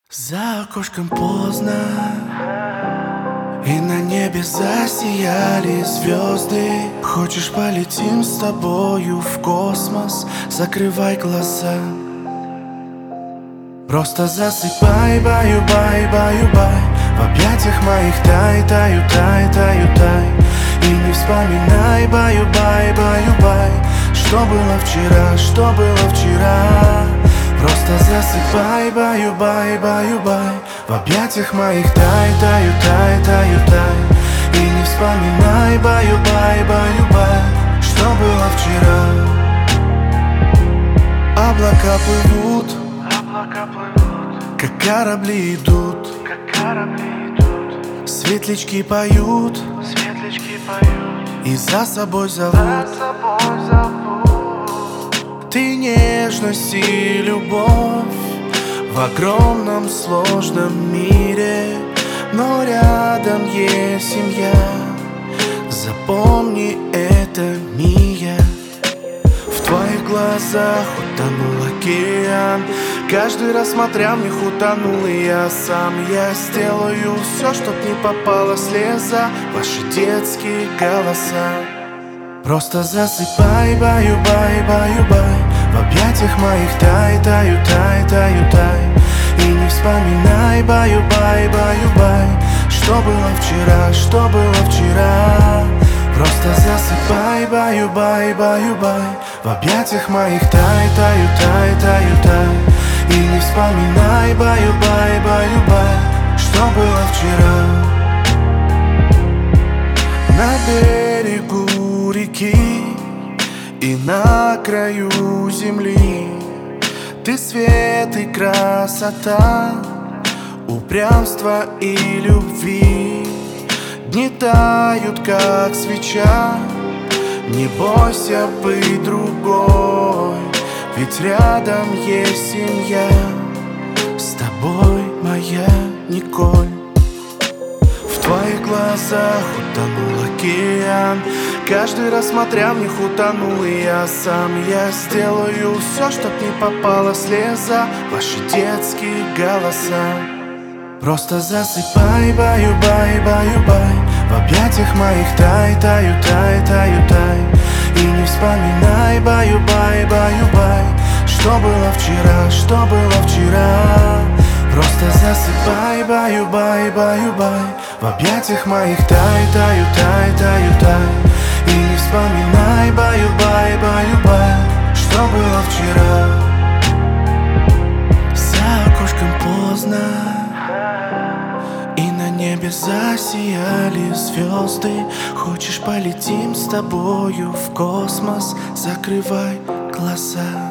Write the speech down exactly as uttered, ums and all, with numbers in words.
За окошком поздно, и на небе засияли звезды. Хочешь, полетим с тобою в космос? Закрывай глаза, просто засыпай, баю-бай, баю-бай. В объятиях моих тай, таю, тай, таю, тай. И не вспоминай, баю-бай, баю-бай, что было вчера, что было вчера. Просто засыпай, баю-бай, баю-бай. В объятиях моих тай, таю, тай, таю, тай. И не вспоминай, баю-бай, баю-бай, что было вчера. Облака плывут, облака плывут, как корабли идут, как корабли идут. Светлячки поют, светлячки поют, и за собой зовут, за собой зовут. Ты нежность и любовь в огромном сложном мире, но рядом есть семья. Запомни это, Мия. В твоих глазах утонул океан. Каждый раз, смотря в них, утонул и я сам. Я сделаю все, чтоб не попала слеза ваши детские голоса. Просто засыпай, баю-бай, баю-бай. В объятиях моих тай, таю, тай, таю, тай. И не вспоминай, баю-бай, баю-бай, что было вчера, что было вчера. Просто засыпай, баю-бай, баю-бай. В объятиях моих тай, таю, тай, таю, тай. И не вспоминай, баю-бай, баю-бай, что было вчера. На берегу реки и на краю земли ты свет и красота, упрямство и любви. Дни тают, как свеча, не бойся быть другой, ведь рядом есть семья. С тобой моя Николь. В твоих глазах утонул океан. Каждый раз, смотря в них, утонул и я сам. Я сделаю все, чтоб не попала слеза ваши детские голоса. Просто засыпай, баю-бай, баю-бай. В объятиях моих тай, таю, тай, таю, тай. И не вспоминай, баю-бай, баю-бай, что было вчера, что было вчера. Просто засыпай, баю-бай, баю-бай. В объятиях моих тай, таю, тай, таю, тай. И не вспоминай, баю-бай, баю-бай, что было вчера. За окошком поздно, и на небе засияли звезды. Хочешь, полетим с тобою в космос? Закрывай глаза.